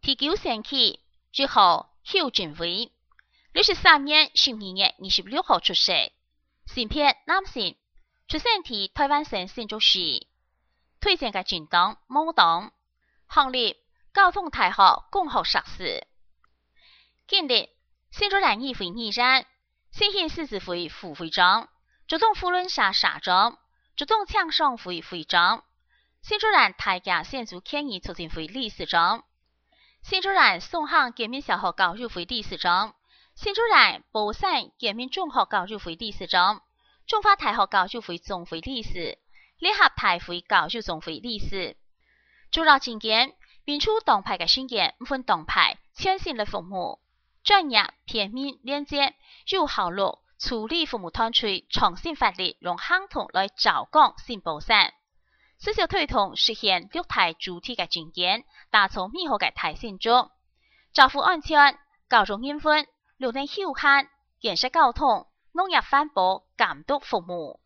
第9星期之後邱俊輝，63年12月26號出世，性別男性，出生於台灣省新竹市，推薦嘅政黨冇黨，行列交通大學工學碩士。近日，新竹縣議會議員、新興獅子會副會長、竹東扶輪社社長、竹東青商會會長、新竹縣大甲縣族權益促進會理事長、新竹縣松行革命小學教育會理事長、新竹縣寶山革命中學教育會理事長、中華大學教育會總會理事、聯合大會教育總會理事。主要政見，民主黨派嘅宣言唔分黨派，全心嚟服務，專業、便民、廉潔、有效率處理服務團隊創新法律，用行動來找講新寶山。持續推動實現綠台主體嘅政見，打造美好嘅大新竹。政府安全、教育營運、綠能休閒、建設交通、農業環保監督服務。